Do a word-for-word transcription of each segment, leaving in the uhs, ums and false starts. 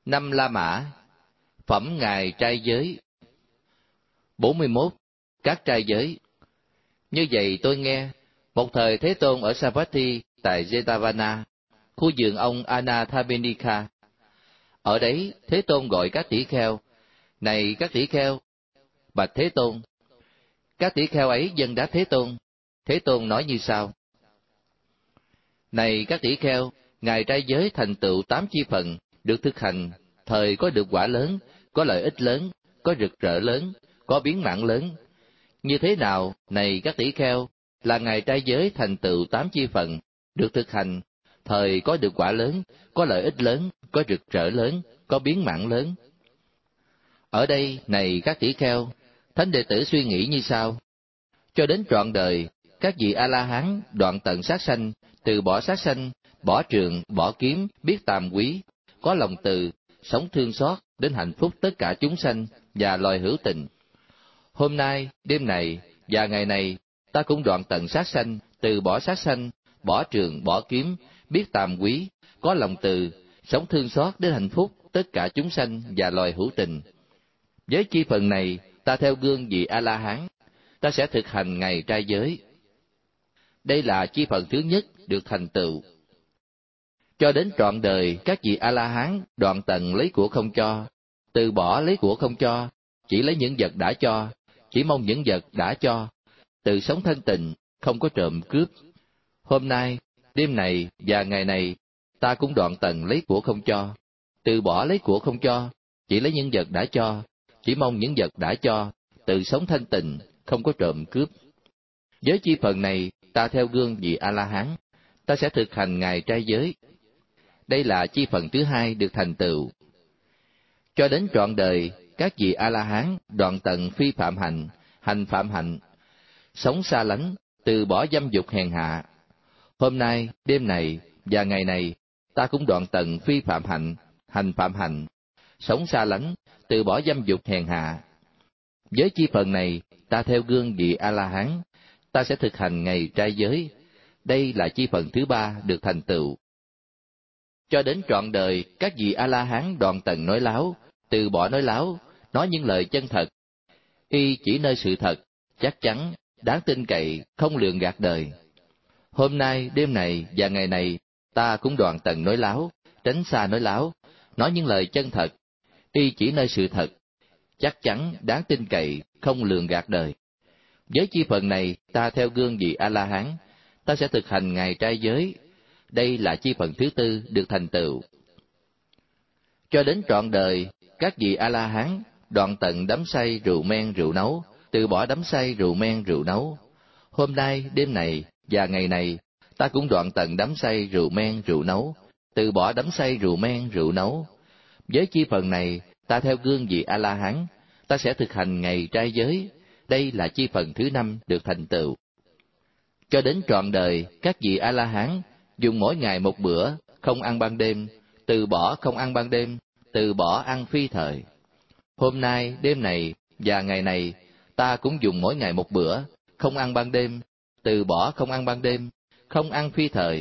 Năm La Mã, phẩm Ngài trai giới. bốn mươi mốt. Các trai giới. Như vậy tôi nghe, một thời Thế Tôn ở Savatthi tại Jetavana, khu vườn ông Anathapinika. Ở đấy, Thế Tôn gọi các tỷ kheo, này các tỷ kheo, bạch Thế Tôn. Các tỷ kheo ấy dâng đáp Thế Tôn. Thế Tôn nói như sau: Này các tỷ kheo, Ngài trai giới thành tựu tám chi phần, được thực hành, thời có được quả lớn, có lợi ích lớn, có rực rỡ lớn, có biến mạng lớn. Như thế nào, này các tỷ kheo, là Ngài trai giới thành tựu tám chi phần, được thực hành, thời có được quả lớn, có lợi ích lớn, có rực rỡ lớn, có biến mạng lớn. Ở đây, này các tỷ kheo, thánh đệ tử suy nghĩ như sau: cho đến trọn đời, các vị A-la-hán đoạn tận sát sanh, từ bỏ sát sanh, bỏ trường, bỏ kiếm, biết tàm quý, có lòng từ, sống thương xót đến hạnh phúc tất cả chúng sanh và loài hữu tình. Hôm nay, đêm này và ngày này, ta cũng đoạn tận sát sanh, từ bỏ sát sanh, bỏ trường, bỏ kiếm, biết tàm quý, có lòng từ, sống thương xót đến hạnh phúc tất cả chúng sanh và loài hữu tình. Với chi phần này, ta theo gương vị A-la-hán, ta sẽ thực hành ngày trai giới. Đây là chi phần thứ nhất được thành tựu. Cho đến trọn đời, các vị A-la-hán đoạn tận lấy của không cho, từ bỏ lấy của không cho, chỉ lấy những vật đã cho, chỉ mong những vật đã cho, tự sống thanh tịnh, không có trộm cướp. Hôm nay, đêm này và ngày này, ta cũng đoạn tận lấy của không cho, từ bỏ lấy của không cho, chỉ lấy những vật đã cho, chỉ mong những vật đã cho, tự sống thanh tịnh, không có trộm cướp. Với chi phần này, ta theo gương vị A-la-hán, ta sẽ thực hành ngày trai giới. Đây là chi phần thứ hai được thành tựu. Cho đến trọn đời, các vị A-la-hán đoạn tận phi phạm hạnh, hành phạm hạnh, sống xa lánh, từ bỏ dâm dục hèn hạ. Hôm nay, đêm này và ngày này, ta cũng đoạn tận phi phạm hạnh, hành phạm hạnh, sống xa lánh, từ bỏ dâm dục hèn hạ. Với chi phần này, ta theo gương vị A-la-hán, ta sẽ thực hành ngày trai giới. Đây là chi phần thứ ba được thành tựu. Cho đến trọn đời, các vị A-la-hán đoạn tận nói láo, từ bỏ nói láo, nói những lời chân thật, y chỉ nơi sự thật, chắc chắn, đáng tin cậy, không lường gạt đời. Hôm nay, đêm này và ngày này, ta cũng đoạn tận nói láo, tránh xa nói láo, nói những lời chân thật, y chỉ nơi sự thật, chắc chắn, đáng tin cậy, không lường gạt đời. Với chi phần này, ta theo gương vị A-la-hán, ta sẽ thực hành ngày trai giới. Đây là chi phần thứ tư được thành tựu. Cho đến trọn đời, các vị A-la-hán đoạn tận đắm say rượu men rượu nấu, từ bỏ đắm say rượu men rượu nấu. Hôm nay, đêm này và ngày này, ta cũng đoạn tận đắm say rượu men rượu nấu, từ bỏ đắm say rượu men rượu nấu. Với chi phần này, ta theo gương vị A-la-hán, ta sẽ thực hành ngày trai giới. Đây là chi phần thứ năm được thành tựu. Cho đến trọn đời, các vị A-la-hán dùng mỗi ngày một bữa, không ăn ban đêm, từ bỏ không ăn ban đêm, từ bỏ ăn phi thời. Hôm nay, đêm này và ngày này, ta cũng dùng mỗi ngày một bữa, không ăn ban đêm, từ bỏ không ăn ban đêm, không ăn phi thời.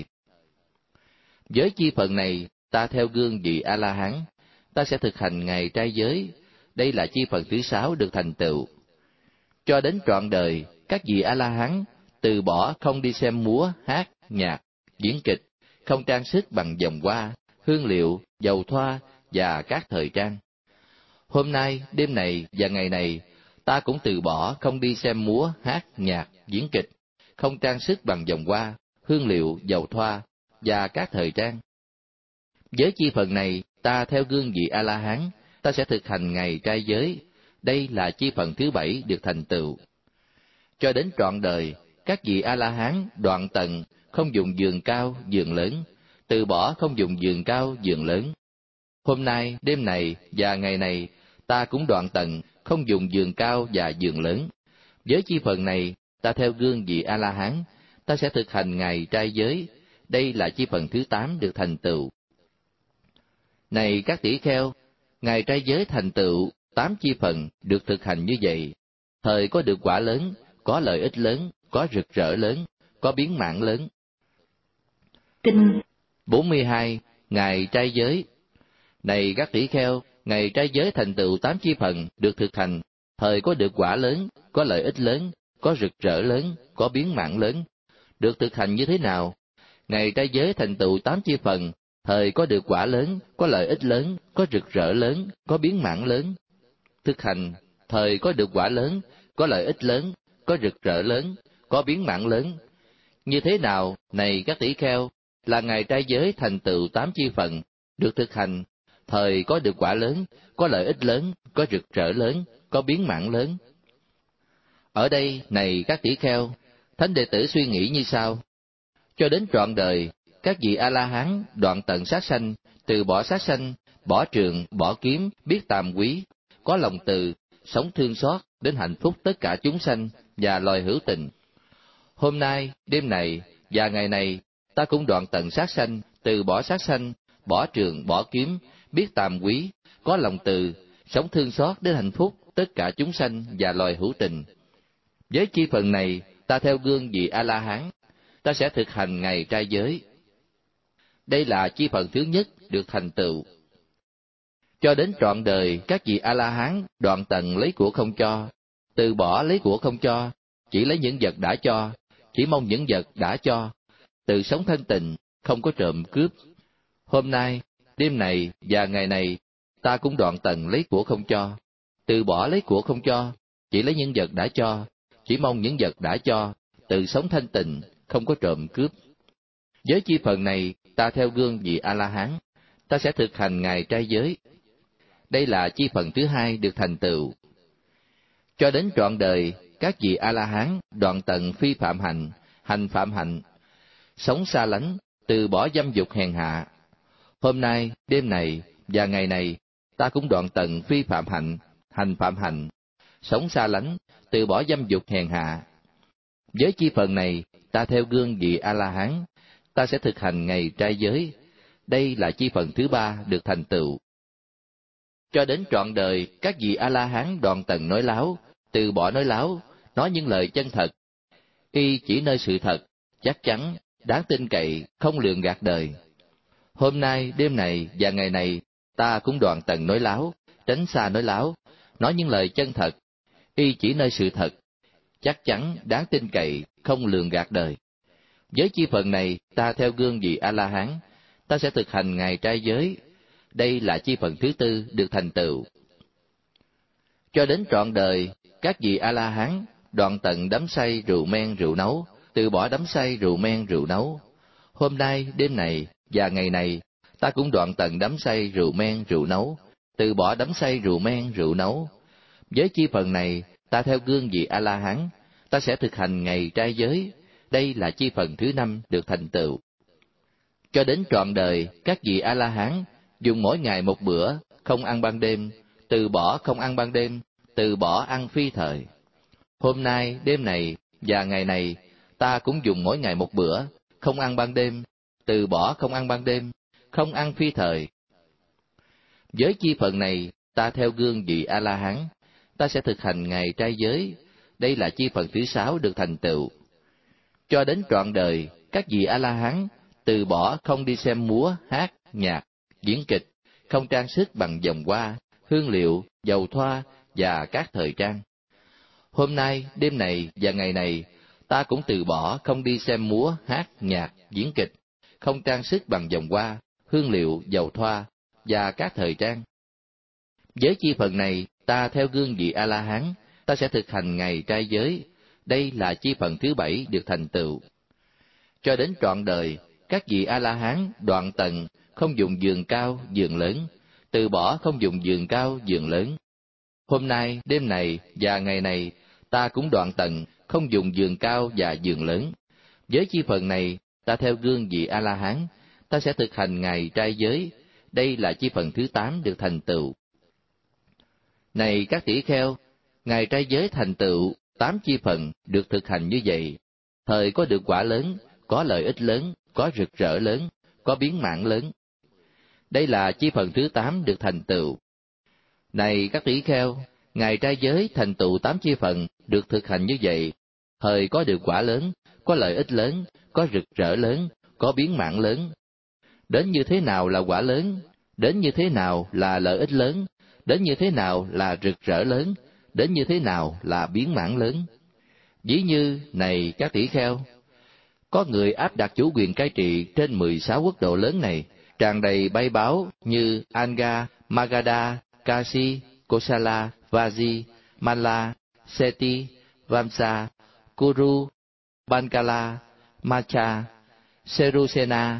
Với chi phần này, ta theo gương vị A-la-hán, ta sẽ thực hành ngày trai giới. Đây là chi phần thứ sáu được thành tựu. Cho đến trọn đời, các vị A-la-hán từ bỏ không đi xem múa, hát, nhạc, diễn kịch, không trang sức bằng vòng hoa, hương liệu, dầu thoa và các thời trang. Hôm nay, đêm này và ngày này, ta cũng từ bỏ không đi xem múa, hát, nhạc, diễn kịch, không trang sức bằng vòng hoa, hương liệu, dầu thoa và các thời trang. Với chi phần này, ta theo gương vị A-la-hán, ta sẽ thực hành ngày trai giới. Đây là chi phần thứ bảy được thành tựu. Cho đến trọn đời, các vị A-la-hán đoạn tận không dùng giường cao, giường lớn, từ bỏ không dùng giường cao, giường lớn. Hôm nay, đêm này và ngày này, ta cũng đoạn tận không dùng giường cao và giường lớn. Với chi phần này, ta theo gương vị A-la-hán, ta sẽ thực hành ngày trai giới. Đây là chi phần thứ tám được thành tựu. Này các tỷ kheo, ngày trai giới thành tựu tám chi phần được thực hành như vậy, thời có được quả lớn, có lợi ích lớn, có rực rỡ lớn, có biến mạng lớn. Kinh bốn mươi hai. Ngày trai giới. Này các tỷ kheo, ngày trai giới thành tựu tám chi phần được thực hành, thời có được quả lớn, có lợi ích lớn, có rực rỡ lớn, có biến mạng lớn. Được thực hành như thế nào? Ngày trai giới thành tựu tám chi phần, thời có được quả lớn, có lợi ích lớn, có rực rỡ lớn, có biến mạng lớn. Thực hành, thời có được quả lớn, có lợi ích lớn, có rực rỡ lớn, có biến mạng lớn. Như thế nào, này các tỷ kheo, là ngày trai giới thành tựu tám chi phần, được thực hành, thời có được quả lớn, có lợi ích lớn, có rực rỡ lớn, có biến mạng lớn. Ở đây, này các tỷ kheo, thánh đệ tử suy nghĩ như sau: cho đến trọn đời, các vị A-la-hán đoạn tận sát sanh, từ bỏ sát sanh, bỏ trường, bỏ kiếm, biết tàm quý, có lòng từ, sống thương xót đến hạnh phúc tất cả chúng sanh và loài hữu tình. Hôm nay, đêm này và ngày này, ta cũng đoạn tận sát sanh, từ bỏ sát sanh, bỏ trường, bỏ kiếm, biết tàm quý, có lòng từ, sống thương xót đến hạnh phúc tất cả chúng sanh và loài hữu tình. Với chi phần này, ta theo gương vị A-la-hán, ta sẽ thực hành ngày trai giới. Đây là chi phần thứ nhất được thành tựu. Cho đến trọn đời, các vị A-la-hán đoạn tận lấy của không cho, từ bỏ lấy của không cho, chỉ lấy những vật đã cho, chỉ mong những vật đã cho, từ sống thanh tịnh, không có trộm cướp. Hôm nay, đêm này và ngày này, ta cũng đoạn tận lấy của không cho, từ bỏ lấy của không cho, chỉ lấy những vật đã cho, chỉ mong những vật đã cho, từ sống thanh tịnh, không có trộm cướp. Với chi phần này, ta theo gương vị A-la-hán, ta sẽ thực hành ngày trai giới. Đây là chi phần thứ hai được thành tựu. Cho đến trọn đời, các vị A-la-hán đoạn tận phi phạm hạnh, hành phạm hạnh, sống xa lánh, từ bỏ dâm dục hèn hạ. Hôm nay, đêm này và ngày này, ta cũng đoạn tận phi phạm hạnh, hành phạm hạnh, sống xa lánh, từ bỏ dâm dục hèn hạ. Với chi phần này, ta theo gương vị A-la-hán, ta sẽ thực hành ngày trai giới. Đây là chi phần thứ ba được thành tựu. Cho đến trọn đời, các vị A-la-hán đoạn tận nói láo, từ bỏ nói láo, nói những lời chân thật, y chỉ nơi sự thật, chắc chắn, đáng tin cậy, không lường gạt đời. Hôm nay, đêm này và ngày này, ta cũng đoạn tận nói láo, tránh xa nói láo, nói những lời chân thật, y chỉ nơi sự thật, chắc chắn, đáng tin cậy, không lường gạt đời. Với chi phần này, ta theo gương vị A-la-hán, ta sẽ thực hành ngày trai giới. Đây là chi phần thứ tư được thành tựu. Cho đến trọn đời, các vị A-la-hán đoạn tận đắm say rượu men rượu nấu, từ bỏ đắm say rượu men rượu nấu. Hôm nay, đêm này và ngày này, ta cũng đoạn tận đắm say rượu men rượu nấu, từ bỏ đắm say rượu men rượu nấu. Với chi phần này, ta theo gương vị A-la-hán, ta sẽ thực hành ngày trai giới. Đây là chi phần thứ năm được thành tựu. Cho đến trọn đời, các vị A-la-hán dùng mỗi ngày một bữa, không ăn ban đêm, từ bỏ không ăn ban đêm, từ bỏ ăn phi thời. Hôm nay, đêm này và ngày này, ta cũng dùng mỗi ngày một bữa, không ăn ban đêm, từ bỏ không ăn ban đêm, không ăn phi thời. Với chi phần này, ta theo gương vị A-la-hán, ta sẽ thực hành ngày trai giới. Đây là chi phần thứ sáu được thành tựu. Cho đến trọn đời, các vị A-la-hán từ bỏ không đi xem múa, hát, nhạc, diễn kịch, không trang sức bằng vòng hoa, hương liệu, dầu thoa và các thời trang. Hôm nay, đêm này và ngày này, ta cũng từ bỏ không đi xem múa, hát, nhạc, diễn kịch, không trang sức bằng vòng hoa, hương liệu, dầu thoa và các thời trang. Với chi phần này, ta theo gương vị A-la-hán, ta sẽ thực hành ngày trai giới. Đây là chi phần thứ bảy được thành tựu. Cho đến trọn đời, các vị A-la-hán đoạn tận không dùng giường cao, giường lớn, từ bỏ không dùng giường cao, giường lớn. Hôm nay, đêm này và ngày này, ta cũng đoạn tận không dùng giường cao và giường lớn. Với chi phần này, ta theo gương vị A-la-hán, ta sẽ thực hành ngày trai giới. Đây là chi phần thứ tám được thành tựu. Này các tỷ kheo, ngày trai giới thành tựu tám chi phần được thực hành như vậy, thời có được quả lớn, có lợi ích lớn, có rực rỡ lớn, có biến mạng lớn. Đây là chi phần thứ tám được thành tựu. Này các tỷ kheo, ngày trai giới thành tựu tám chi phần được thực hành như vậy, thời có được quả lớn, có lợi ích lớn, có rực rỡ lớn, có biến mạng lớn. Đến như thế nào là quả lớn? đến như thế nào là lợi ích lớn, đến như thế nào là rực rỡ lớn, đến như thế nào là biến mãn lớn. Ví như, này các tỷ kheo, có người áp đặt chủ quyền cai trị trên mười sáu quốc độ lớn này, tràn đầy bay báo như Anga, Magadha, Kashi, Kosala, Vaji, Mala, Seti, Vamsa, Kuru, Bankala, Macha, Serusena,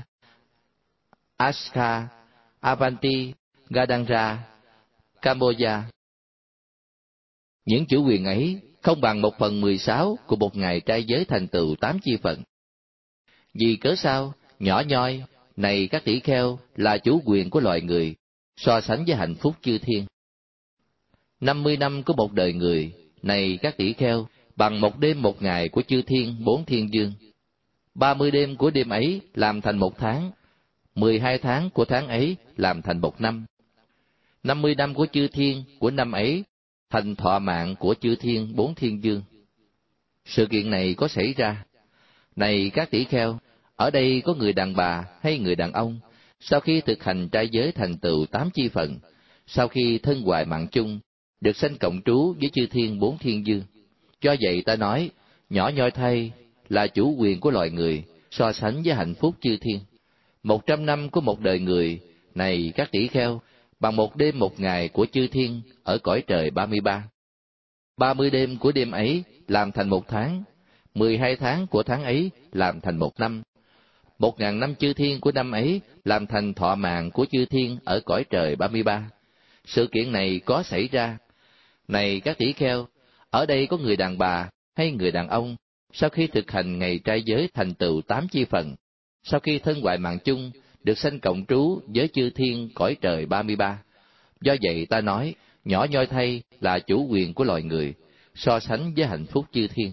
Ashka, Avanti, Gadanga, Cambodia. Những chủ quyền ấy không bằng một phần mười sáu của một ngày trai giới thành tựu tám chi phận. Vì cớ sao, nhỏ nhoi, này các tỷ kheo, là chủ quyền của loài người, so sánh với hạnh phúc chư thiên. Năm mươi năm của một đời người, này các tỷ kheo, bằng một đêm một ngày của chư thiên bốn thiên dương. Ba mươi đêm của đêm ấy làm thành một tháng, mười hai tháng của tháng ấy làm thành một năm. Năm mươi năm của chư thiên của năm ấy thành thọ mạng của chư thiên bốn thiên dương. Sự kiện này có xảy ra. Này các tỷ kheo, ở đây có người đàn bà hay người đàn ông, sau khi thực hành trai giới thành tựu tám chi phận, sau khi thân hoại mạng chung, được sanh cộng trú với chư thiên bốn thiên dương. Do vậy ta nói, nhỏ nhoi thay là chủ quyền của loài người, so sánh với hạnh phúc chư thiên. Một trăm năm của một đời người, này các tỷ kheo, bằng một đêm một ngày của chư thiên ở cõi trời ba mươi ba. Ba mươi đêm của đêm ấy làm thành một tháng, mười hai tháng của tháng ấy làm thành một năm. Một ngàn năm chư thiên của năm ấy làm thành thọ mạng của chư thiên ở cõi trời ba mươi ba. Sự kiện này có xảy ra. Này các tỷ kheo, ở đây có người đàn bà hay người đàn ông, sau khi thực hành ngày trai giới thành tựu tám chi phận, sau khi thân hoại mạng chung, được sanh cộng trú với chư thiên cõi trời ba mươi ba. Do vậy ta nói, nhỏ nhoi thay là chủ quyền của loài người, so sánh với hạnh phúc chư thiên.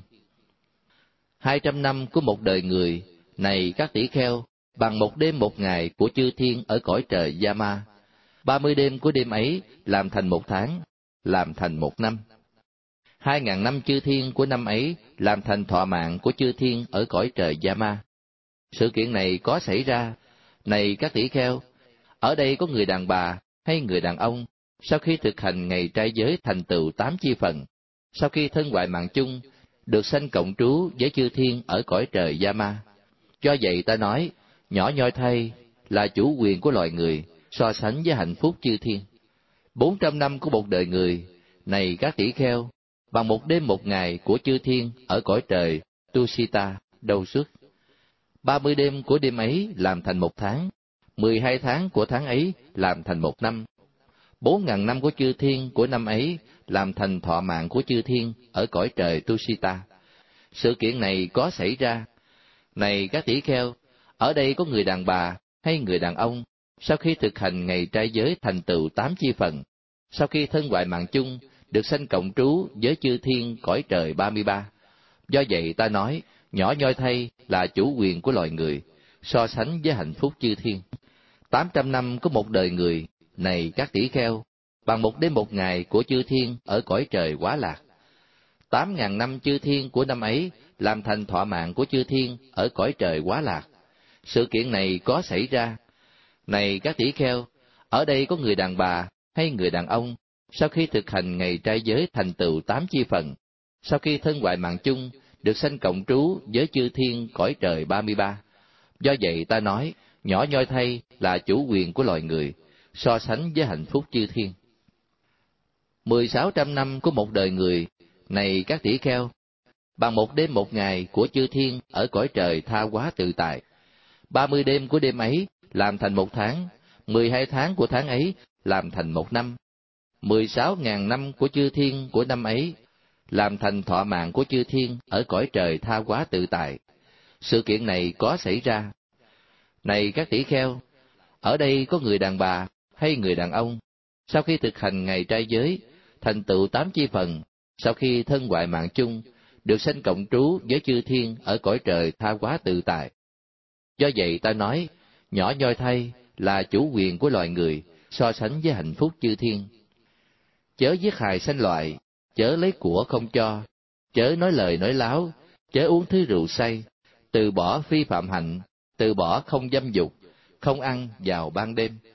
Hai trăm năm của một đời người, này các tỷ kheo, bằng một đêm một ngày của chư thiên ở cõi trời Yama. Ba mươi đêm của đêm ấy làm thành một tháng, làm thành một năm. Hai ngàn năm chư thiên của năm ấy làm thành thọ mạng của chư thiên ở cõi trời Yama. Sự kiện này có xảy ra. Này các tỷ kheo, ở đây có người đàn bà hay người đàn ông, sau khi thực hành ngày trai giới thành tựu tám chi phận, sau khi thân hoại mạng chung, được sanh cộng trú với chư thiên ở cõi trời Yama. Do vậy ta nói, nhỏ nhoi thay là chủ quyền của loài người, so sánh với hạnh phúc chư thiên. Bốn trăm năm của một đời người, này các tỷ kheo, bằng một đêm một ngày của chư thiên ở cõi trời Tusita, đầu xuất. Ba mươi đêm của đêm ấy làm thành một tháng, mười hai tháng của tháng ấy làm thành một năm. Bốn ngàn năm của chư thiên của năm ấy làm thành thọ mạng của chư thiên ở cõi trời Tusita. Sự kiện này có xảy ra. Này các tỷ kheo, ở đây có người đàn bà hay người đàn ông, sau khi thực hành ngày trai giới thành tựu tám chi phận, sau khi thân hoại mạng chung, được sanh cộng trú với chư thiên cõi trời ba mươi ba. Do vậy ta nói, nhỏ nhoi thay là chủ quyền của loài người, so sánh với hạnh phúc chư thiên. Tám trăm năm của một đời người, này các tỷ kheo, bằng một đêm một ngày của chư thiên ở cõi trời Quá Lạc. Tám ngàn năm chư thiên của năm ấy làm thành thọ mạng của chư thiên ở cõi trời Quá Lạc. Sự kiện này có xảy ra. Này các tỷ kheo, ở đây có người đàn bà hay người đàn ông, sau khi thực hành ngày trai giới thành tựu tám chi phận, sau khi thân hoại mạng chung, được sanh cộng trú với chư thiên cõi trời ba mươi ba. Do vậy ta nói, nhỏ nhoi thay là chủ quyền của loài người, so sánh với hạnh phúc chư thiên. Mười sáu trăm năm của một đời người, này các tỷ kheo, bằng một đêm một ngày của chư thiên ở cõi trời Tha Hóa Tự Tại. Ba mươi đêm của đêm ấy làm thành một tháng, mười hai tháng của tháng ấy làm thành một năm. Mười sáu ngàn năm của chư thiên của năm ấy làm thành thọ mạng của chư thiên ở cõi trời Tha Hóa Tự Tại. Sự kiện này có xảy ra. Này các tỷ kheo, ở đây có người đàn bà hay người đàn ông, sau khi thực hành ngày trai giới, thành tựu tám chi phần, sau khi thân hoại mạng chung, được sanh cộng trú với chư thiên ở cõi trời Tha Hóa Tự Tại. Do vậy ta nói, nhỏ nhoi thay là chủ quyền của loài người, so sánh với hạnh phúc chư thiên. Chớ giết hại sanh loại, chớ lấy của không cho, chớ nói lời nói láo, chớ uống thứ rượu say, từ bỏ phi phạm hạnh, từ bỏ không dâm dục, không ăn vào ban đêm,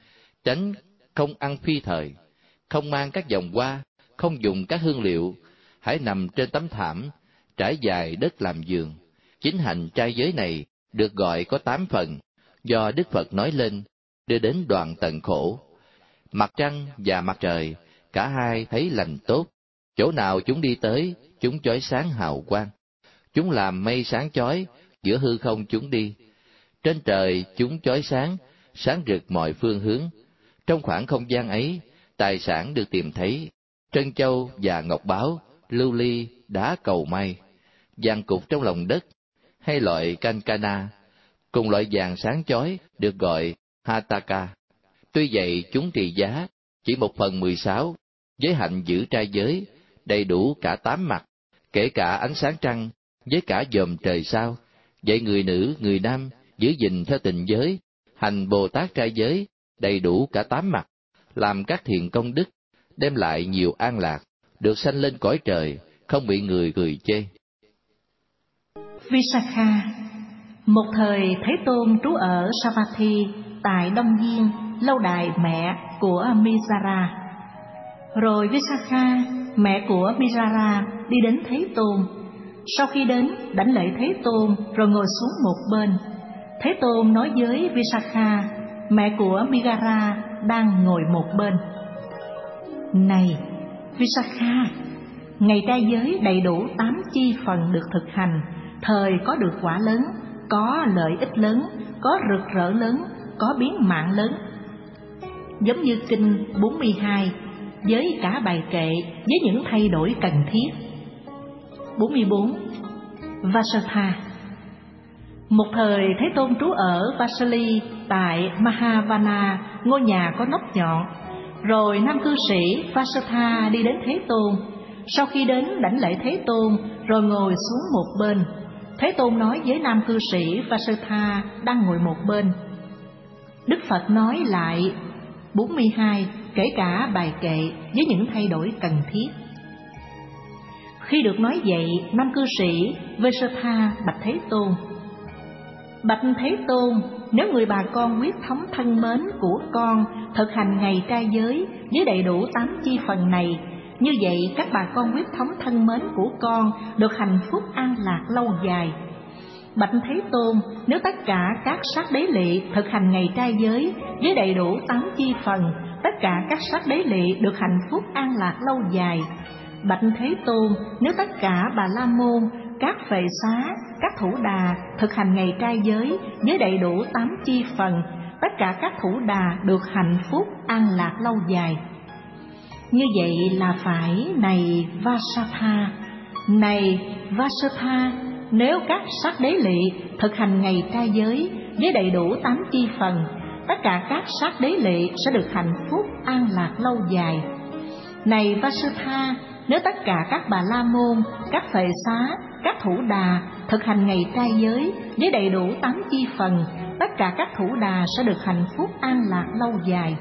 tránh không ăn phi thời, không mang các vòng hoa, không dùng các hương liệu, hãy nằm trên tấm thảm, trải dài đất làm giường. Chính hành trai giới này được gọi có tám phần, do Đức Phật nói lên, đưa đến đoạn tận khổ. Mặt trăng và mặt trời, cả hai thấy lành tốt, chỗ nào chúng đi tới, chúng chói sáng hào quang. Chúng làm mây sáng chói, giữa hư không chúng đi. Trên trời chúng chói sáng, sáng rực mọi phương hướng. Trong khoảng không gian ấy, tài sản được tìm thấy, trân châu và ngọc báu, lưu ly, đá cầu may, vàng cục trong lòng đất, hay loại kankana, cùng loại vàng sáng chói được gọi hataka. Tuy vậy chúng trị giá chỉ một phần mười sáu, giới hạnh giữ trai giới, đầy đủ cả tám mặt, kể cả ánh sáng trăng, với cả dòm trời sao. Vậy người nữ, người nam, giữ gìn theo tình giới, hành Bồ Tát trai giới, đầy đủ cả tám mặt, làm các thiện công đức, đem lại nhiều an lạc, được sanh lên cõi trời, không bị người cười chê. Visakha. Một thời Thế Tôn trú ở Savatthi tại Đông Diên, lâu đài mẹ của Mizara. Rồi Visakha, mẹ của Mizara, đi đến Thế Tôn. Sau khi đến, đảnh lễ Thế Tôn rồi ngồi xuống một bên. Thế Tôn nói với Visakha, mẹ của Migara, đang ngồi một bên: Này Visakha, ngày trai giới đầy đủ tám chi phần được thực hành, thời có được quả lớn, có lợi ích lớn, có rực rỡ lớn, có biến mạng lớn. Giống như kinh bốn mươi hai, với cả bài kệ, với những thay đổi cần thiết. bốn mươi bốn. Vasatha. Một thời Thế Tôn trú ở Vasali tại Mahavana, ngôi nhà có nóc nhọn. Rồi nam cư sĩ Vasatha đi đến Thế Tôn. Sau khi đến, đảnh lễ Thế Tôn rồi ngồi xuống một bên. Thế Tôn nói với nam cư sĩ Vasatha đang ngồi một bên. Đức Phật nói lại bốn mươi hai, kể cả bài kệ với những thay đổi cần thiết. Khi được nói vậy, nam cư sĩ Vasatha bạch Thế Tôn: Bạch Thế Tôn, nếu người bà con huyết thống thân mến của con thực hành ngày trai giới với đầy đủ tám chi phần này, như vậy các bà con huyết thống thân mến của con được hạnh phúc an lạc lâu dài. Bạch Thế Tôn, nếu tất cả các sát đế lỵ thực hành ngày trai giới với đầy đủ tám chi phần, tất cả các sát đế lỵ được hạnh phúc an lạc lâu dài. Bạch Thế Tôn, nếu tất cả bà la môn, các phệ xá, các thủ đà thực hành ngày trai giới với đầy đủ tám chi phần, tất cả các thủ đà được hạnh phúc an lạc lâu dài. Như vậy là phải, này Vasatha. Này Vasatha, nếu các sát đế lỵ thực hành ngày trai giới với đầy đủ tám chi phần, tất cả các sát đế lỵ sẽ được hạnh phúc an lạc lâu dài. Này Vasatha, nếu tất cả các bà la môn, các phệ xá, các thủ đà thực hành ngày trai giới với đầy đủ tám chi phần, tất cả các thủ đà sẽ được hạnh phúc an lạc lâu dài.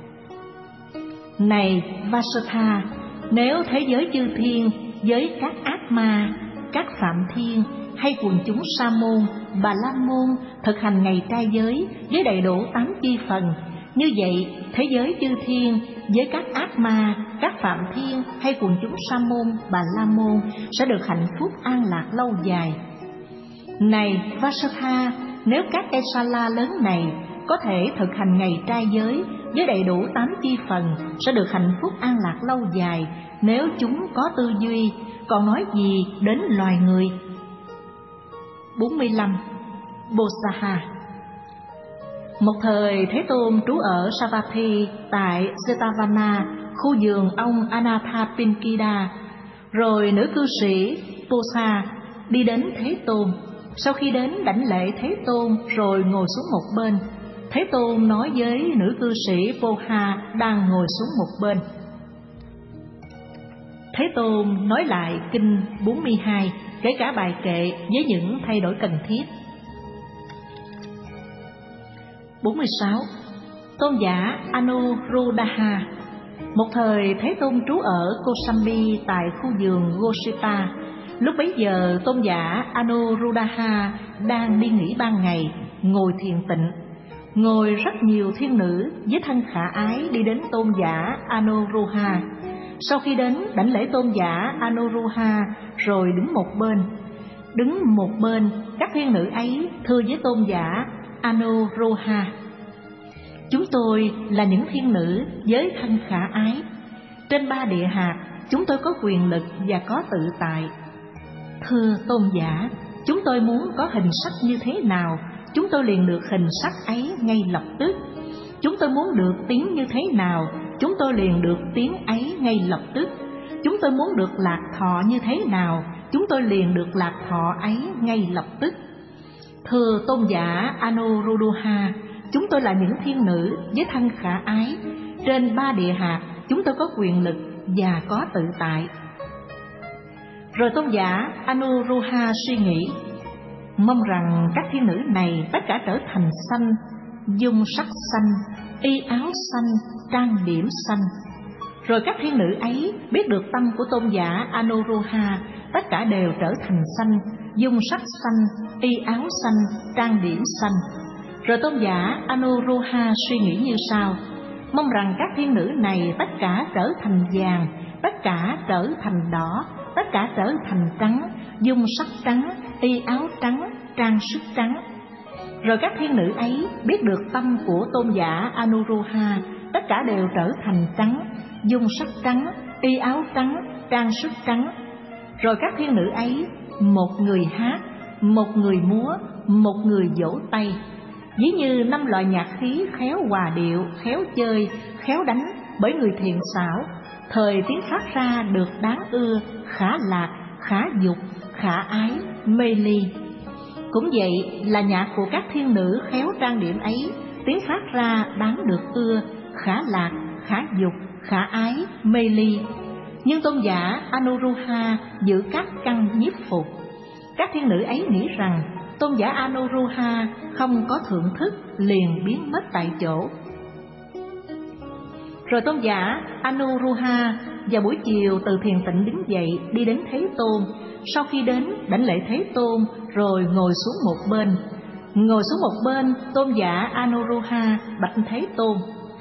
Này Vasatha, nếu thế giới chư thiên với các ác ma, các phạm thiên hay quần chúng sa môn, bà la môn thực hành ngày trai giới với đầy đủ tám chi phần, như vậy thế giới chư thiên với các ác ma, các phạm thiên hay quần chúng sa môn, bà la môn sẽ được hạnh phúc an lạc lâu dài. Này Vasatha, nếu các Esala lớn này có thể thực hành ngày trai giới với đầy đủ tám chi phần, sẽ được hạnh phúc an lạc lâu dài nếu chúng có tư duy, còn nói gì đến loài người. bốn mươi lăm. Bosaha. Một thời Thế Tôn trú ở Savatthi tại Jetavana, khu vườn ông Anathapindika. Rồi nữ cư sĩ Bosa đi đến Thế Tôn. Sau khi đến, đảnh lễ Thế Tôn rồi ngồi xuống một bên. Thế Tôn nói với nữ cư sĩ Boha đang ngồi xuống một bên. Thế Tôn nói lại kinh bốn mươi hai, kể cả bài kệ với những thay đổi cần thiết. bốn mươi sáu. Tôn giả Anuruddha. Một thời Thế Tôn trú ở Kosambi tại khu vườn Gosita. Lúc bấy giờ tôn giả Anuruddha đang đi nghỉ ban ngày, ngồi thiền tịnh. ngồi rất nhiều thiên nữ với thân khả ái đi đến tôn giả Anuruddha. Sau khi đến đảnh lễ tôn giả Anuruddha rồi đứng một bên. Đứng một bên, các thiên nữ ấy thưa với tôn giả Anuruddha: chúng tôi là những thiên nữ với thân khả ái. Trên ba địa hạt, chúng tôi có quyền lực và có tự tại. Thưa tôn giả, chúng tôi muốn có hình sắc như thế nào, chúng tôi liền được hình sắc ấy ngay lập tức. Chúng tôi muốn được tiếng như thế nào, chúng tôi liền được tiếng ấy ngay lập tức. Chúng tôi muốn được lạc thọ như thế nào, chúng tôi liền được lạc thọ ấy ngay lập tức. Thưa tôn giả Anuruddha, chúng tôi là những thiên nữ với thân khả ái. Trên ba địa hạt, chúng tôi có quyền lực và có tự tại. Rồi tôn giả Anuruddha suy nghĩ: mong rằng các thiên nữ này tất cả trở thành xanh, dung sắc xanh, y áo xanh, trang điểm xanh. Rồi các thiên nữ ấy biết được tâm của tôn giả Anuruddha, tất cả đều trở thành xanh, dung sắc xanh, y áo xanh, trang điểm xanh. Rồi tôn giả Anuruddha suy nghĩ như sau: mong rằng các thiên nữ này tất cả trở thành vàng, tất cả trở thành đỏ, tất cả trở thành trắng, dung sắc trắng, y áo trắng, trang sức trắng. Rồi các thiên nữ ấy biết được tâm của tôn giả Anuruddha, tất cả đều trở thành trắng, dung sắc trắng, y áo trắng, trang sức trắng. Rồi các thiên nữ ấy, một người hát, một người múa, một người vỗ tay, ví như năm loại nhạc khí khéo hòa điệu, khéo chơi, khéo đánh bởi người thiện xảo. Thời tiếng phát ra được đáng ưa, khả lạc, khả dục, khả ái, mê ly. Cũng vậy là nhạc của các thiên nữ khéo trang điểm ấy, tiếng phát ra đáng được ưa, khả lạc, khả dục, khả ái, mê ly. Nhưng tôn giả Anuruddha giữ các căn nhiếp phục. Các thiên nữ ấy nghĩ rằng tôn giả Anuruddha không có thưởng thức, liền biến mất tại chỗ. Rồi tôn giả Anuruddha vào buổi chiều từ thiền tịnh đứng dậy đi đến Thế Tôn. Sau khi đến đảnh lễ Thế Tôn rồi ngồi xuống một bên. Ngồi xuống một bên, tôn giả Anuruddha bạch Thế Tôn: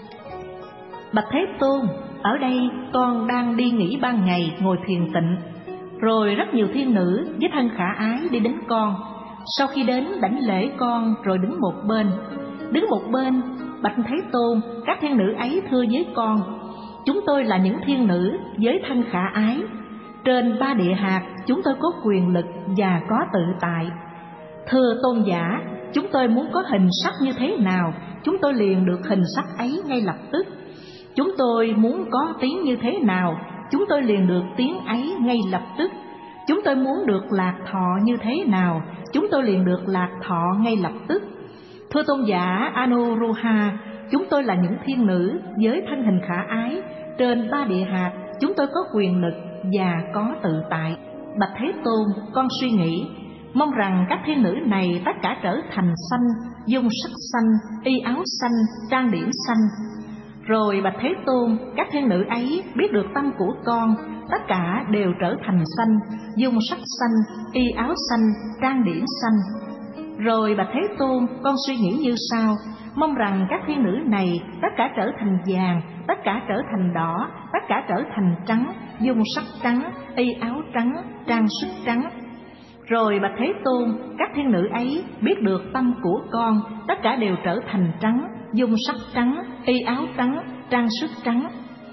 bạch Thế Tôn, ở đây con đang đi nghỉ ban ngày ngồi thiền tịnh. Rồi rất nhiều thiên nữ với thân khả ái đi đến con. Sau khi đến đảnh lễ con rồi đứng một bên. Đứng một bên, bạch Thế Tôn, các thiên nữ ấy thưa với con: chúng tôi là những thiên nữ với thân khả ái. Trên ba địa hạt, chúng tôi có quyền lực và có tự tại. Thưa tôn giả, chúng tôi muốn có hình sắc như thế nào, chúng tôi liền được hình sắc ấy ngay lập tức. Chúng tôi muốn có tiếng như thế nào, chúng tôi liền được tiếng ấy ngay lập tức. Chúng tôi muốn được lạc thọ như thế nào, chúng tôi liền được lạc thọ ngay lập tức. Thưa tôn giả Anuruddha, chúng tôi là những thiên nữ với thân hình khả ái. Trên ba địa hạt, chúng tôi có quyền lực và có tự tại. Bạch Thế Tôn, con suy nghĩ, mong rằng các thiên nữ này tất cả trở thành xanh, dung sắc xanh, y áo xanh, trang điểm xanh. Rồi bạch Thế Tôn, các thiên nữ ấy biết được tâm của con, tất cả đều trở thành xanh, dung sắc xanh, y áo xanh, trang điểm xanh. Rồi bạch Thế Tôn, con suy nghĩ như sau: mong rằng các thiên nữ này tất cả trở thành vàng, tất cả trở thành đỏ, tất cả trở thành trắng, dung sắc trắng, y áo trắng, trang sức trắng. Rồi bạch Thế Tôn, các thiên nữ ấy biết được tâm của con, tất cả đều trở thành trắng, dung sắc trắng, y áo trắng, trang sức trắng.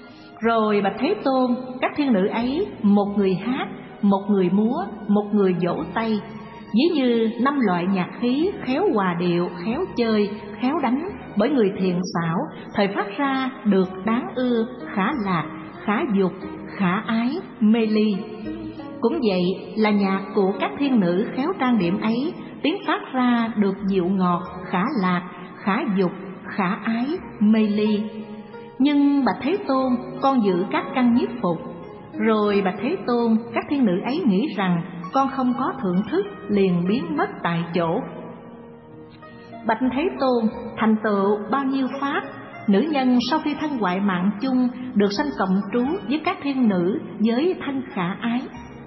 Rồi bạch Thế Tôn, các thiên nữ ấy, một người hát, một người múa, một người vỗ tay, ví như năm loại nhạc khí khéo hòa điệu, khéo chơi, khéo đánh bởi người thiện xảo. Thời phát ra được đáng ưa, khả lạc, khả dục, khả ái, mê ly. Cũng vậy là nhạc của các thiên nữ khéo trang điểm ấy, tiếng phát ra được dịu ngọt, khả lạc, khả dục, khả ái, mê ly. Nhưng bạch Thế Tôn, con giữ các căn nhiếp phục. Rồi bạch Thế Tôn, các thiên nữ ấy nghĩ rằng con không có thưởng thức, liền biến mất tại chỗ. Bạch Thế Tôn, thành tựu bao nhiêu pháp, nữ nhân sau khi thân ngoại mạng chung được sanh cộng trú với các thiên nữ với thân khả ái.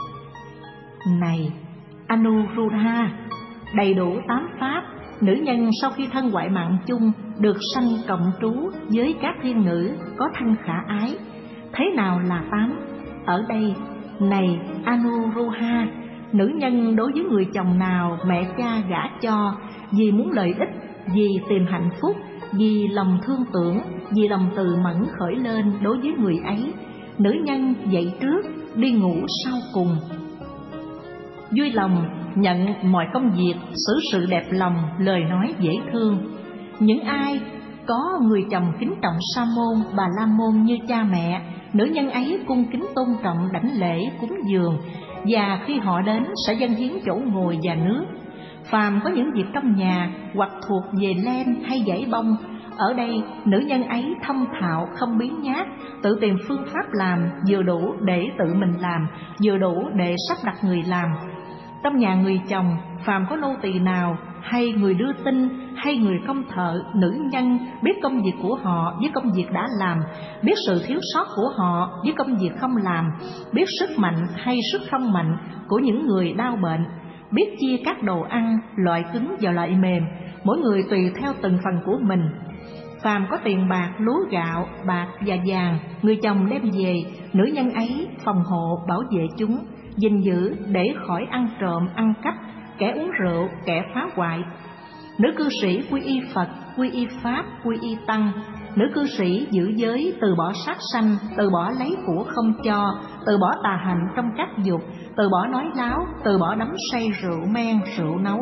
Này Anuruddha, đầy đủ tám pháp, nữ nhân sau khi thân ngoại mạng chung được sanh cộng trú với các thiên nữ có thân khả ái. Thế nào là tám? Ở đây, này Anuruddha, nữ nhân đối với người chồng nào mẹ cha gả cho vì muốn lợi ích, vì tìm hạnh phúc, vì lòng thương tưởng, vì lòng từ mẫn khởi lên đối với người ấy, nữ nhân dậy trước, đi ngủ sau cùng. Vui lòng nhận mọi công việc, xử sự đẹp lòng, lời nói dễ thương. Những ai có người chồng kính trọng sa môn, bà la môn như cha mẹ, nữ nhân ấy cung kính tôn trọng đảnh lễ cúng dường, và khi họ đến sẽ dâng hiến chỗ ngồi và nước. Phàm có những việc trong nhà hoặc thuộc về len hay dãy bông, ở đây nữ nhân ấy thông thạo, không biếng nhác, tự tìm phương pháp làm, vừa đủ để tự mình làm, vừa đủ để sắp đặt người làm. Trong nhà người chồng, phàm có nô tỳ nào hay người đưa tin hay người công thợ, nữ nhân biết công việc của họ với công việc đã làm, biết sự thiếu sót của họ với công việc không làm, biết sức mạnh hay sức không mạnh của những người đau bệnh, biết chia các đồ ăn, loại cứng và loại mềm, mỗi người tùy theo từng phần của mình. Phàm có tiền bạc, lúa gạo, bạc và vàng, người chồng đem về, nữ nhân ấy phòng hộ bảo vệ chúng, gìn giữ để khỏi ăn trộm, ăn cắp, kẻ uống rượu, kẻ phá hoại. Nữ cư sĩ quy y Phật, quy y Pháp, quy y Tăng. Nữ cư sĩ giữ giới, từ bỏ sát sanh, từ bỏ lấy của không cho, từ bỏ tà hạnh trong các dục, từ bỏ nói láo, từ bỏ đắm say rượu men, rượu nấu.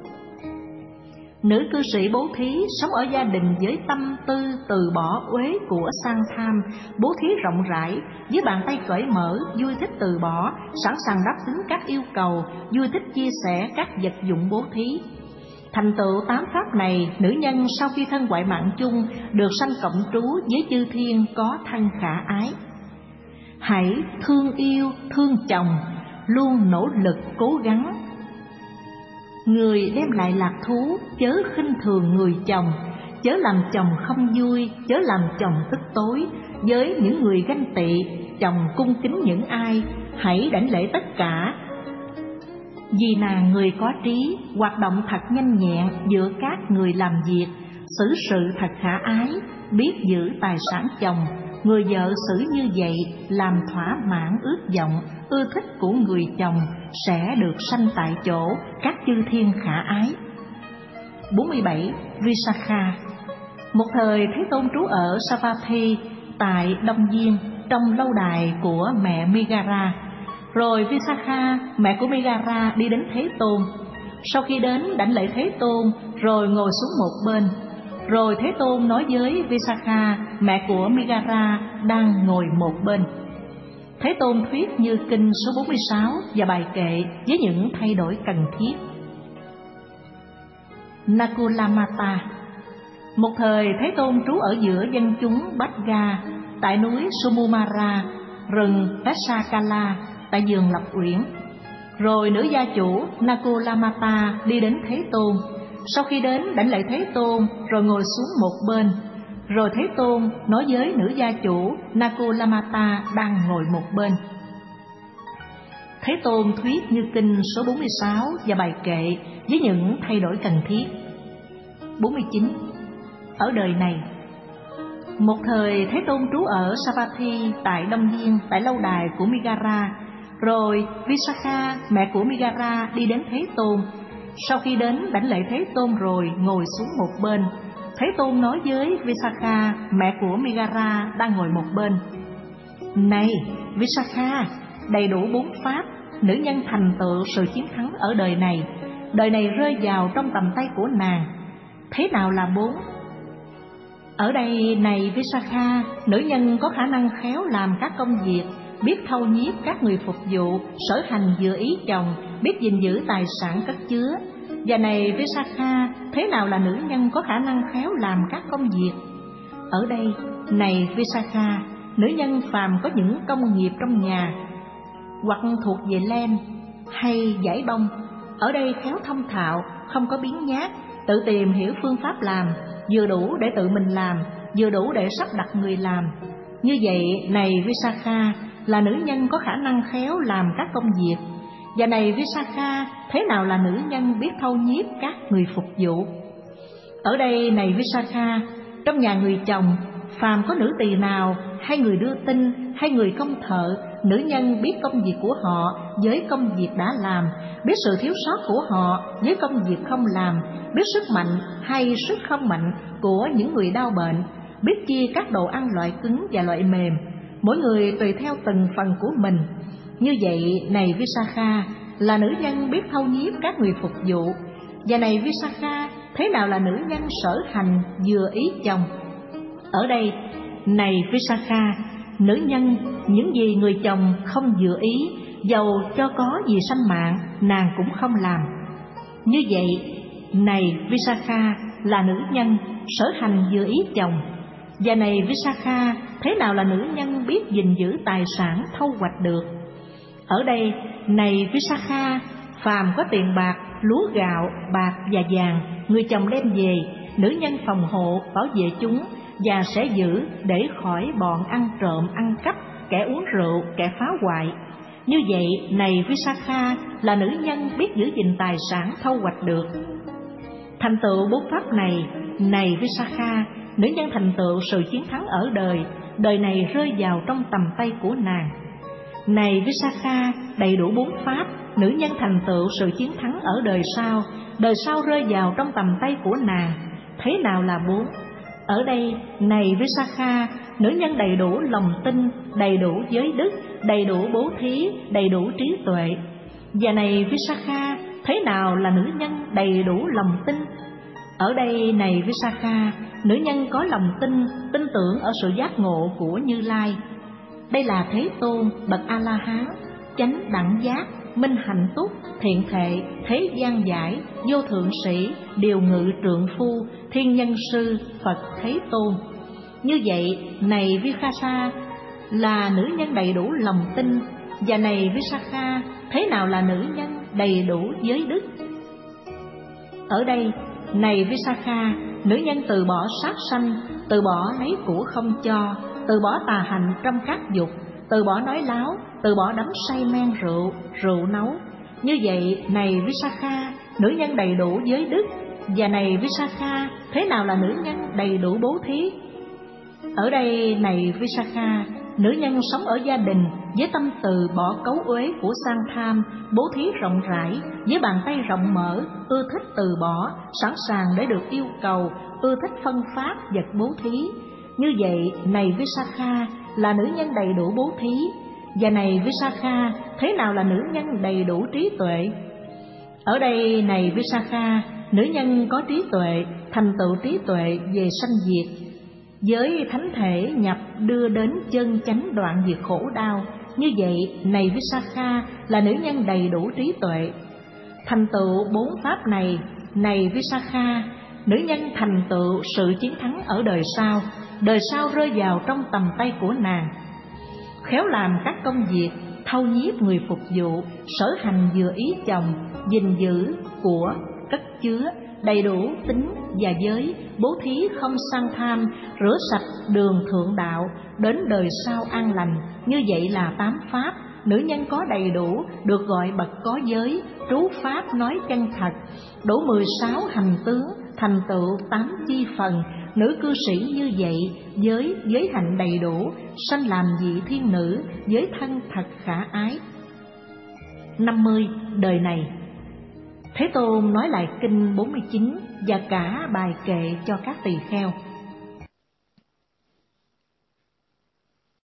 Nữ cư sĩ bố thí, sống ở gia đình với tâm tư từ bỏ uế của sang tham, bố thí rộng rãi, với bàn tay cởi mở, vui thích từ bỏ, sẵn sàng đáp ứng các yêu cầu, vui thích chia sẻ các vật dụng bố thí. Thành tựu tám pháp này, nữ nhân sau khi thân ngoại mạng chung được sanh cộng trú với chư thiên có thân khả ái. Hãy thương yêu, thương chồng, luôn nỗ lực cố gắng. Người đem lại lạc thú, chớ khinh thường người chồng, chớ làm chồng không vui, chớ làm chồng tức tối. Với những người ganh tị, chồng cung kính những ai, hãy đảnh lễ tất cả. Vì nàng người có trí, hoạt động thật nhanh nhẹn giữa các người làm việc, xử sự thật khả ái, biết giữ tài sản chồng. Người vợ xử như vậy làm thỏa mãn ước vọng, ưa thích của người chồng, sẽ được sanh tại chỗ các chư thiên khả ái. bốn mươi bảy. Visakha. Một thời Thế Tôn trú ở Savatthi tại Đông Diên, trong lâu đài của mẹ Megara. Rồi Visakha, mẹ của Megara, đi đến Thế Tôn. Sau khi đến đảnh lễ Thế Tôn, rồi ngồi xuống một bên. Rồi Thế Tôn nói với Visakha, mẹ của Megara, đang ngồi một bên. Thế Tôn thuyết như kinh số bốn mươi sáu và bài kệ với những thay đổi cần thiết. Nakulamata. Một thời Thế Tôn trú ở giữa dân chúng Bhatga, tại núi Sumumara, rừng Tasakala, tại vườn Lập Uyển. Rồi nữ gia chủ Nakulamata đi đến Thế Tôn. Sau khi đến đảnh lễ Thế Tôn, rồi ngồi xuống một bên. Rồi Thế Tôn nói với nữ gia chủ Nakulamata đang ngồi một bên. Thế Tôn thuyết như kinh số bốn mươi sáu và bài kệ với những thay đổi cần thiết. bốn mươi chín. Ở đời này, một thời Thế Tôn trú ở Savatthi tại Đông Diên, tại lâu đài của Megara. Rồi Visakha, mẹ của Megara, đi đến Thế Tôn. Sau khi đến đảnh lễ Thế Tôn rồi ngồi xuống một bên. Thế Tôn nói với Visakha, mẹ của Megara, đang ngồi một bên. Này Visakha, đầy đủ bốn pháp, nữ nhân thành tựu sự chiến thắng ở đời này. Đời này rơi vào trong tầm tay của nàng. Thế nào là bốn? Ở đây này Visakha, nữ nhân có khả năng khéo làm các công việc, biết thâu nhiếp các người phục vụ, sở hành vừa ý chồng, biết gìn giữ tài sản cất chứa. Và này Visakha, thế nào là nữ nhân có khả năng khéo làm các công việc? Ở đây này Visakha, nữ nhân phàm có những công nghiệp trong nhà, hoặc thuộc về len hay dải bông, ở đây khéo thông thạo, không có biếng nhác, tự tìm hiểu phương pháp làm, vừa đủ để tự mình làm, vừa đủ để sắp đặt người làm. Như vậy này Visakha, là nữ nhân có khả năng khéo làm các công việc. Và này Visakha, thế nào là nữ nhân biết thâu nhiếp các người phục vụ? Ở đây này Visakha, trong nhà người chồng, phàm có nữ tỳ nào, hay người đưa tin, hay người công thợ, nữ nhân biết công việc của họ với công việc đã làm, biết sự thiếu sót của họ với công việc không làm, biết sức mạnh hay sức không mạnh của những người đau bệnh, biết chia các đồ ăn loại cứng và loại mềm, mỗi người tùy theo từng phần của mình. Như vậy này Visakha, là nữ nhân biết thâu nhiếp các người phục vụ. Và này Visakha, thế nào là nữ nhân sở hành vừa ý chồng? Ở đây này Visakha, nữ nhân những gì người chồng không vừa ý, dầu cho có gì sanh mạng, nàng cũng không làm. Như vậy này Visakha, là nữ nhân sở hành vừa ý chồng. Và này Visakha, thế nào là nữ nhân biết gìn giữ tài sản thâu hoạch được? Ở đây này Visakha, phàm có tiền bạc, lúa gạo, bạc và vàng, người chồng đem về, nữ nhân phòng hộ bảo vệ chúng, và sẽ giữ để khỏi bọn ăn trộm, ăn cắp, kẻ uống rượu, kẻ phá hoại. Như vậy này Visakha, là nữ nhân biết giữ gìn tài sản thâu hoạch được. Thành tựu bốn pháp này này Visakha, nữ nhân thành tựu sự chiến thắng ở đời, đời này rơi vào trong tầm tay của nàng. Này Visakha, đầy đủ bốn pháp, nữ nhân thành tựu sự chiến thắng ở đời sau, đời sau rơi vào trong tầm tay của nàng. Thế nào là bốn? Ở đây này Visakha, nữ nhân đầy đủ lòng tin, đầy đủ giới đức, đầy đủ bố thí, đầy đủ trí tuệ. Và này Visakha, thế nào là nữ nhân đầy đủ lòng tin? Ở đây này Visakha, nữ nhân có lòng tin, tin tưởng ở sự giác ngộ của Như Lai. Đây là Thế Tôn, bậc A-la-hán, chánh đẳng giác, minh hạnh túc, thiện thệ, thế gian giải, vô thượng sĩ, điều ngự trượng phu, thiên nhân sư, Phật Thế Tôn. Như vậy này Visakha, là nữ nhân đầy đủ lòng tin. Và này Visakha, thế nào là nữ nhân đầy đủ giới đức? Ở đây này Visakha, nữ nhân từ bỏ sát sanh, từ bỏ lấy của không cho, từ bỏ tà hạnh trong các dục, từ bỏ nói láo, từ bỏ đắm say men rượu, rượu nấu. Như vậy này Visakha, nữ nhân đầy đủ giới đức. Và này Visakha, thế nào là nữ nhân đầy đủ bố thí? Ở đây này Visakha, nữ nhân sống ở gia đình với tâm từ bỏ cấu uế của sang tham, bố thí rộng rãi, với bàn tay rộng mở, ưa thích từ bỏ, sẵn sàng để được yêu cầu, ưa thích phân phát vật bố thí. Như vậy này Visakha, là nữ nhân đầy đủ bố thí. Và này Visakha, thế nào là nữ nhân đầy đủ trí tuệ? Ở đây này Visakha, nữ nhân có trí tuệ, thành tựu trí tuệ về sanh diệt, với thánh thể nhập đưa đến chân chánh đoạn diệt khổ đau. Như vậy này Visakha, là nữ nhân đầy đủ trí tuệ. Thành tựu bốn pháp này này Visakha, nữ nhân thành tựu sự chiến thắng ở đời sau, đời sau rơi vào trong tầm tay của nàng. Khéo làm các công việc, thâu nhiếp người phục vụ, sở hành vừa ý chồng, gìn giữ của, cất chứa, đầy đủ tính và giới, bố thí không sang tham, rửa sạch đường thượng đạo, đến đời sau an lành. Như vậy là tám pháp, nữ nhân có đầy đủ, được gọi bậc có giới, trú pháp nói chân thật, đủ mười sáu hành tướng, thành tựu tám chi phần. Nữ cư sĩ như vậy, giới giới hạnh đầy đủ, sanh làm vị thiên nữ, giới thân thật khả ái. năm mươi. Đời này. Thế Tôn nói lại kinh bốn mươi chín và cả bài kệ cho các tỳ kheo.